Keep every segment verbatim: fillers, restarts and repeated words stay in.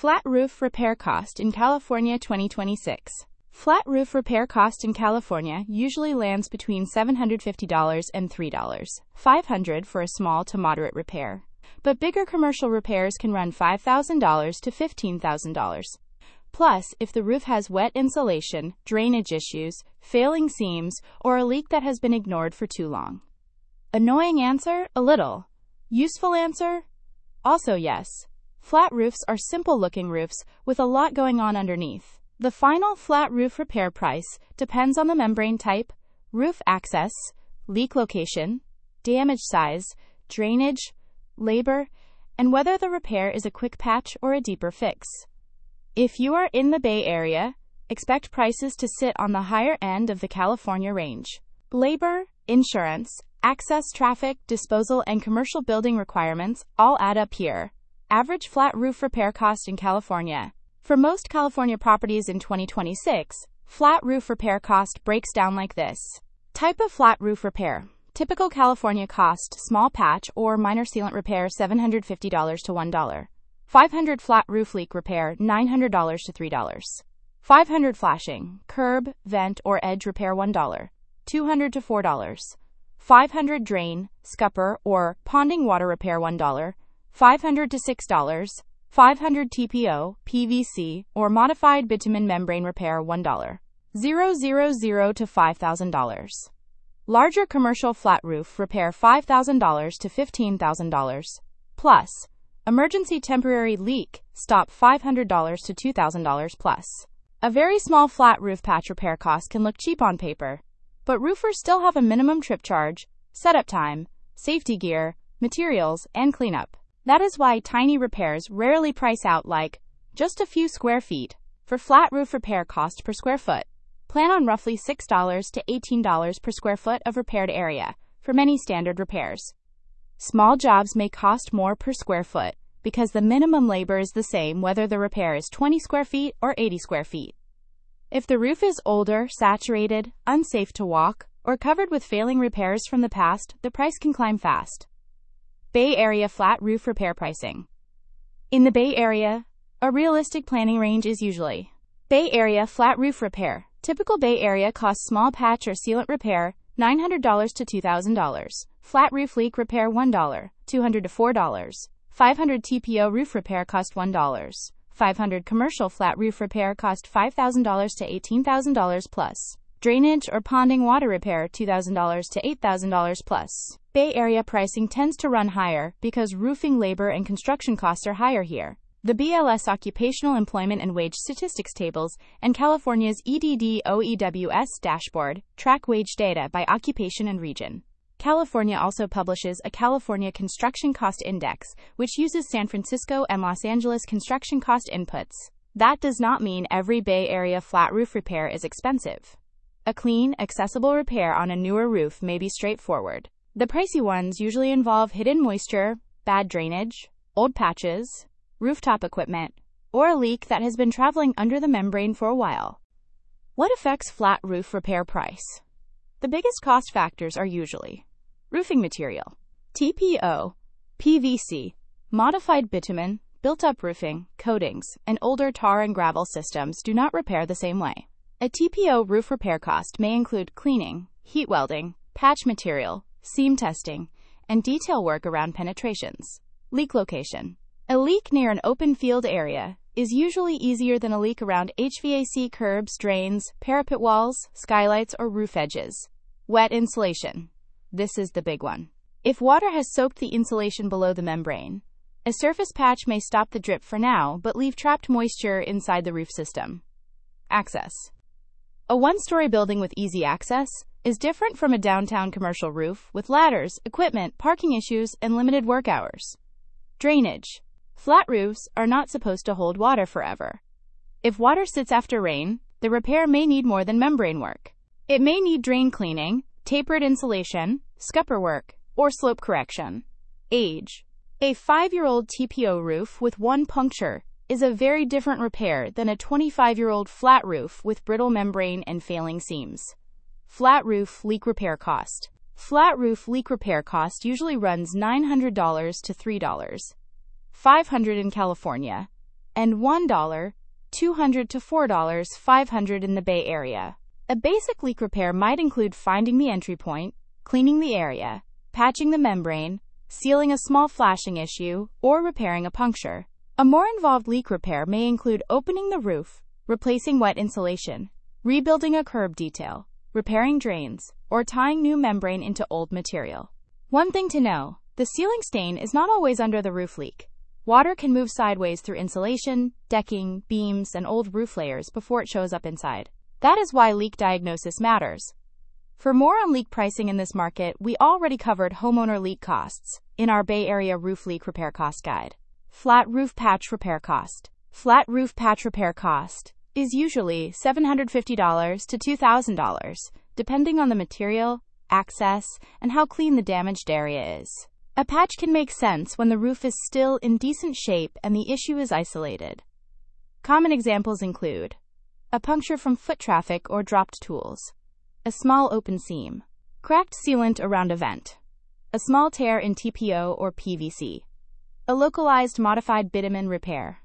Flat roof repair cost in California twenty twenty-six. Flat roof repair cost in California usually lands between seven hundred fifty dollars and three thousand five hundred dollars for a small to moderate repair. But bigger commercial repairs can run five thousand dollars to fifteen thousand dollars. Plus, if the roof has wet insulation, drainage issues, failing seams, or a leak that has been ignored for too long. Annoying answer? A little. Useful answer? Also yes. Flat roofs are simple-looking roofs with a lot going on underneath. The final flat roof repair price depends on the membrane type, roof access, leak location, damage size, drainage, labor, and whether the repair is a quick patch or a deeper fix. If you are in the Bay Area, expect prices to sit on the higher end of the California range. Labor, insurance, access, traffic, disposal, and commercial building requirements all add up here. Average flat roof repair cost in California. For most California properties in twenty twenty-six, flat roof repair cost breaks down like this. Type of flat roof repair. Typical California cost, small patch or minor sealant repair, seven hundred fifty dollars to one dollar. five hundred flat roof leak repair, nine hundred dollars to three dollars. five hundred flashing, curb, vent, or edge repair, one dollar. two hundred to four dollars. five hundred drain, scupper, or ponding water repair, one dollar. five hundred to six dollars. five hundred T P O, P V C, or modified bitumen membrane repair, one dollar. zero to five thousand dollars. Larger commercial flat roof repair, five thousand dollars to fifteen thousand dollars. Plus, emergency temporary leak stop, five hundred dollars to two thousand dollars plus. A very small flat roof patch repair cost can look cheap on paper, but roofers still have a minimum trip charge, setup time, safety gear, materials, and cleanup. That is why tiny repairs rarely price out like just a few square feet. For flat roof repair cost per square foot, plan on roughly six dollars to eighteen dollars per square foot of repaired area for many standard repairs. Small jobs may cost more per square foot because the minimum labor is the same whether the repair is twenty square feet or eighty square feet. If the roof is older, saturated, unsafe to walk, or covered with failing repairs from the past, the price can climb fast. Bay Area flat roof repair pricing. In the Bay Area, a realistic planning range is usually Bay Area flat roof repair. Typical Bay Area costs, small patch or sealant repair, nine hundred dollars to two thousand dollars. Flat roof leak repair, one dollar. two hundred to four dollars. five hundred T P O roof repair cost, one dollar. five hundred commercial flat roof repair cost, five thousand dollars to eighteen thousand dollars plus. Drainage or ponding water repair, two thousand dollars to eight thousand dollars plus. Bay Area pricing tends to run higher because roofing labor and construction costs are higher here. The B L S Occupational Employment and Wage Statistics tables and California's E D D O E W S dashboard track wage data by occupation and region. California also publishes a California Construction Cost Index, which uses San Francisco and Los Angeles construction cost inputs. That does not mean every Bay Area flat roof repair is expensive. A clean, accessible repair on a newer roof may be straightforward. The pricey ones usually involve hidden moisture, bad drainage, old patches, rooftop equipment, or a leak that has been traveling under the membrane for a while. What affects flat roof repair price? The biggest cost factors are usually roofing material, T P O, P V C, modified bitumen, built-up roofing, coatings, and older tar and gravel systems do not repair the same way. A T P O roof repair cost may include cleaning, heat welding, patch material, seam testing, and detail work around penetrations. Leak location. A leak near an open field area is usually easier than a leak around H V A C curbs, drains, parapet walls, skylights, or roof edges. Wet insulation. This is the big one. If water has soaked the insulation below the membrane, a surface patch may stop the drip for now but leave trapped moisture inside the roof system. Access. A one-story building with easy access is different from a downtown commercial roof with ladders, equipment, parking issues, and limited work hours. Drainage. Flat roofs are not supposed to hold water forever. If water sits after rain, the repair may need more than membrane work. It may need drain cleaning, tapered insulation, scupper work, or slope correction. Age. A five-year-old T P O roof with one puncture is a very different repair than a twenty-five-year-old flat roof with brittle membrane and failing seams. Flat roof leak repair cost. Flat roof leak repair cost usually runs nine hundred dollars to three thousand five hundred dollars in California and one dollar, two hundred to four dollars, five hundred in the Bay Area. A basic leak repair might include finding the entry point, cleaning the area, patching the membrane, sealing a small flashing issue, or repairing a puncture. A more involved leak repair may include opening the roof, replacing wet insulation, rebuilding a curb detail, repairing drains, or tying new membrane into old material. One thing to know, the ceiling stain is not always under the roof leak. Water can move sideways through insulation, decking, beams, and old roof layers before it shows up inside. That is why leak diagnosis matters. For more on leak pricing in this market, we already covered homeowner leak costs in our Bay Area roof leak repair cost guide. Flat roof patch repair cost. Flat roof patch repair cost is usually seven hundred fifty dollars to two thousand dollars, depending on the material, access, and how clean the damaged area is. A patch can make sense when the roof is still in decent shape and the issue is isolated. Common examples include a puncture from foot traffic or dropped tools, a small open seam, cracked sealant around a vent, a small tear in T P O or P V C, a localized modified bitumen repair.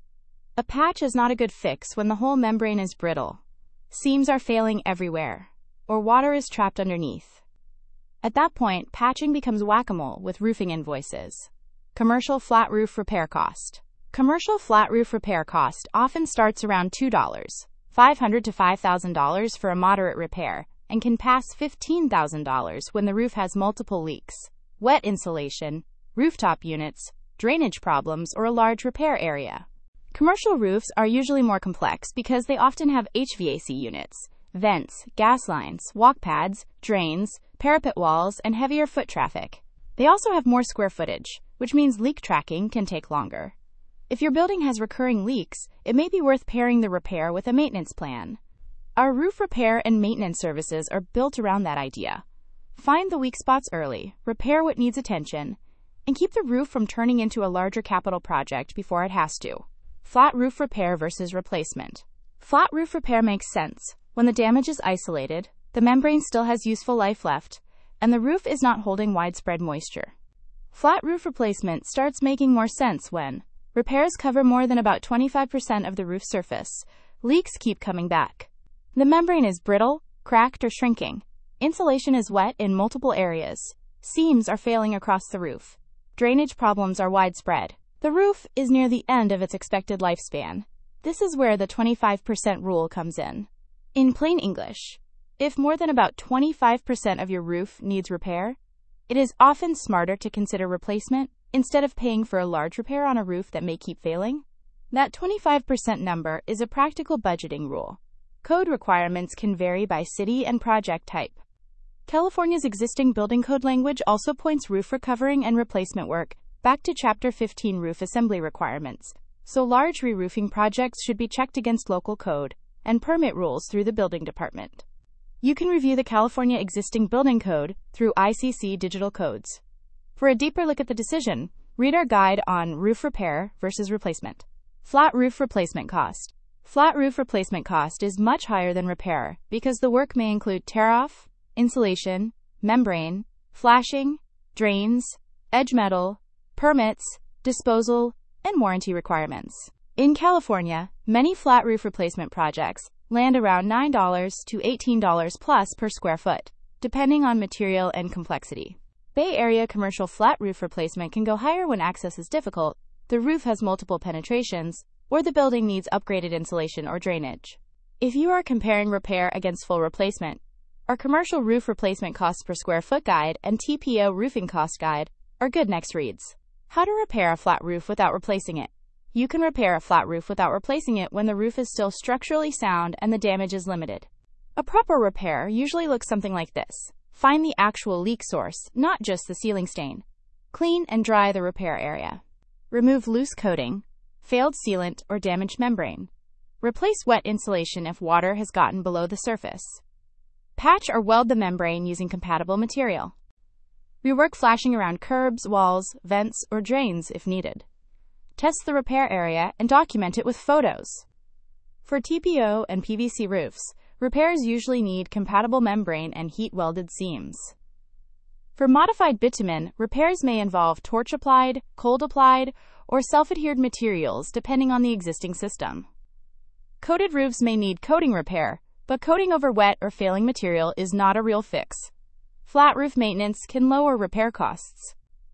A patch is not a good fix when the whole membrane is brittle, seams are failing everywhere, or water is trapped underneath. At that point, patching becomes whack-a-mole with roofing invoices. Commercial flat roof repair cost. Commercial flat roof repair cost often starts around two dollars, five hundred dollars to five thousand dollars for a moderate repair, and can pass fifteen thousand dollars when the roof has multiple leaks, wet insulation, rooftop units, drainage problems, or a large repair area. Commercial roofs are usually more complex because they often have H V A C units, vents, gas lines, walk pads, drains, parapet walls, and heavier foot traffic. They also have more square footage, which means leak tracking can take longer. If your building has recurring leaks, it may be worth pairing the repair with a maintenance plan. Our roof repair and maintenance services are built around that idea. Find the weak spots early, repair what needs attention, and keep the roof from turning into a larger capital project before it has to. Flat roof repair versus replacement. Flat roof repair makes sense when the damage is isolated, the membrane still has useful life left, and the roof is not holding widespread moisture. Flat roof replacement starts making more sense when repairs cover more than about twenty-five percent of the roof surface, leaks keep coming back, the membrane is brittle, cracked, or shrinking, insulation is wet in multiple areas, seams are failing across the roof, drainage problems are widespread. The roof is near the end of its expected lifespan. This is where the twenty-five percent rule comes in. In plain English, if more than about twenty-five percent of your roof needs repair, it is often smarter to consider replacement instead of paying for a large repair on a roof that may keep failing. That twenty-five percent number is a practical budgeting rule. Code requirements can vary by city and project type. California's existing building code language also points roof recovering and replacement work back to Chapter fifteen roof assembly requirements, so large re-roofing projects should be checked against local code and permit rules through the building department. You can review the California existing building code through I C C Digital Codes. For a deeper look at the decision, read our guide on roof repair versus replacement. Flat roof replacement cost. Flat roof replacement cost is much higher than repair because the work may include tear-off, insulation, membrane, flashing, drains, edge metal, permits, disposal, and warranty requirements. In California, many flat roof replacement projects land around nine dollars to eighteen dollars plus per square foot, depending on material and complexity. Bay Area commercial flat roof replacement can go higher when access is difficult, the roof has multiple penetrations, or the building needs upgraded insulation or drainage. If you are comparing repair against full replacement, our commercial roof replacement costs per square foot guide and T P O roofing cost guide are good next reads. How to repair a flat roof without replacing it. You can repair a flat roof without replacing it when the roof is still structurally sound and the damage is limited. A proper repair usually looks something like this. Find the actual leak source, not just the ceiling stain. Clean and dry the repair area. Remove loose coating, failed sealant, or damaged membrane. Replace wet insulation if water has gotten below the surface. Patch or weld the membrane using compatible material. Rework flashing around curbs, walls, vents, or drains if needed. Test the repair area and document it with photos. For T P O and P V C roofs, repairs usually need compatible membrane and heat-welded seams. For modified bitumen, repairs may involve torch-applied, cold-applied, or self-adhered materials depending on the existing system. Coated roofs may need coating repair, but coating over wet or failing material is not a real fix. Flat roof maintenance can lower repair costs.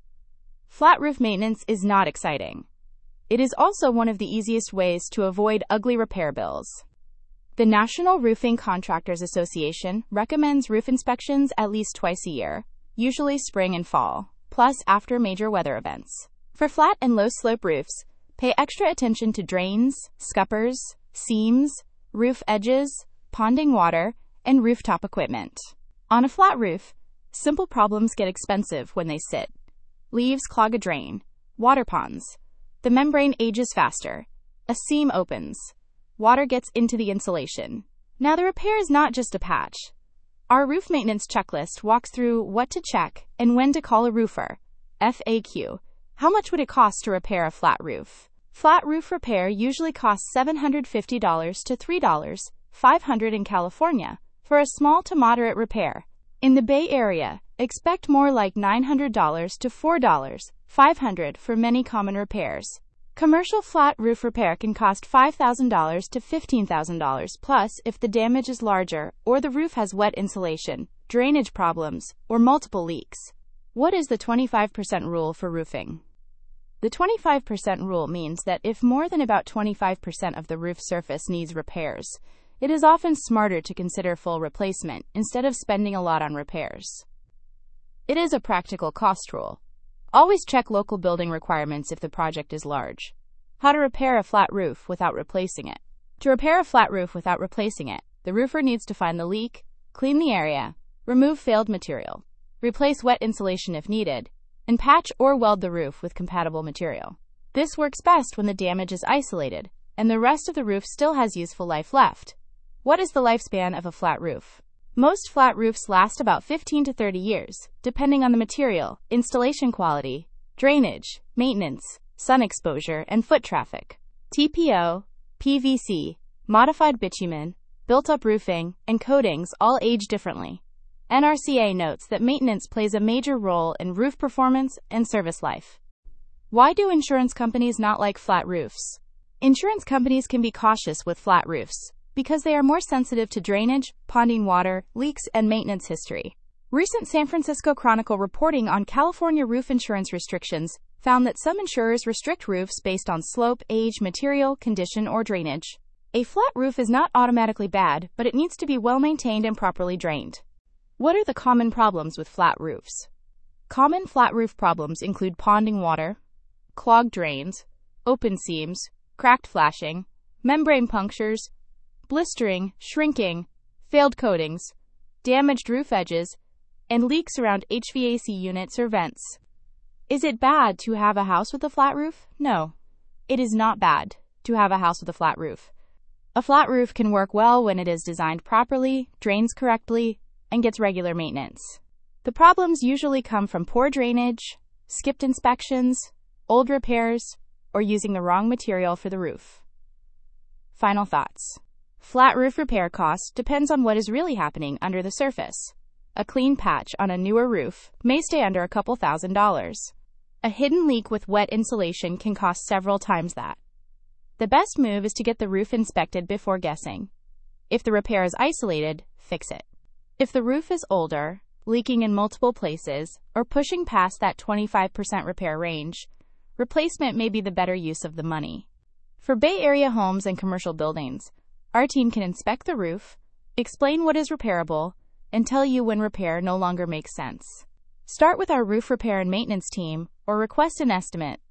Flat roof maintenance is not exciting. It is also one of the easiest ways to avoid ugly repair bills. The National Roofing Contractors Association recommends roof inspections at least twice a year, usually spring and fall, plus after major weather events. For flat and low-slope roofs, pay extra attention to drains, scuppers, seams, roof edges, ponding water, and rooftop equipment. On a flat roof, simple problems get expensive when they sit. Leaves clog a drain. Water ponds. The membrane ages faster. A seam opens. Water gets into the insulation. Now the repair is not just a patch. Our roof maintenance checklist walks through what to check and when to call a roofer. F A Q. How much would it cost to repair a flat roof? Flat roof repair usually costs seven hundred fifty dollars to three thousand five hundred dollars in California for a small to moderate repair. In the Bay Area, expect more like nine hundred dollars to four thousand five hundred dollars for many common repairs. Commercial flat roof repair can cost five thousand dollars to fifteen thousand dollars plus if the damage is larger or the roof has wet insulation, drainage problems, or multiple leaks. What is the twenty-five percent rule for roofing? The twenty-five percent rule means that if more than about twenty-five percent of the roof surface needs repairs, it is often smarter to consider full replacement instead of spending a lot on repairs. It is a practical cost rule. Always check local building requirements if the project is large. How to repair a flat roof without replacing it. To repair a flat roof without replacing it, the roofer needs to find the leak, clean the area, remove failed material, replace wet insulation if needed, and patch or weld the roof with compatible material. This works best when the damage is isolated and the rest of the roof still has useful life left. What is the lifespan of a flat roof? Most flat roofs last about fifteen to thirty years, depending on the material, installation quality, drainage, maintenance, sun exposure, and foot traffic. T P O, P V C, modified bitumen, built-up roofing, and coatings all age differently. N R C A notes that maintenance plays a major role in roof performance and service life. Why do insurance companies not like flat roofs? Insurance companies can be cautious with flat roofs because they are more sensitive to drainage, ponding water, leaks, and maintenance history. Recent San Francisco Chronicle reporting on California roof insurance restrictions found that some insurers restrict roofs based on slope, age, material, condition, or drainage. A flat roof is not automatically bad, but it needs to be well maintained and properly drained. What are the common problems with flat roofs? Common flat roof problems include ponding water, clogged drains, open seams, cracked flashing, membrane punctures, blistering, shrinking, failed coatings, damaged roof edges, and leaks around H V A C units or vents. Is it bad to have a house with a flat roof? No. It is not bad to have a house with a flat roof. A flat roof can work well when it is designed properly, drains correctly, and gets regular maintenance. The problems usually come from poor drainage, skipped inspections, old repairs, or using the wrong material for the roof. Final thoughts. Flat roof repair cost depends on what is really happening under the surface. A clean patch on a newer roof may stay under a couple thousand dollars. A hidden leak with wet insulation can cost several times that. The best move is to get the roof inspected before guessing. If the repair is isolated, fix it. If the roof is older, leaking in multiple places, or pushing past that twenty-five percent repair range, replacement may be the better use of the money. For Bay Area homes and commercial buildings, our team can inspect the roof, explain what is repairable, and tell you when repair no longer makes sense. Start with our roof repair and maintenance team or request an estimate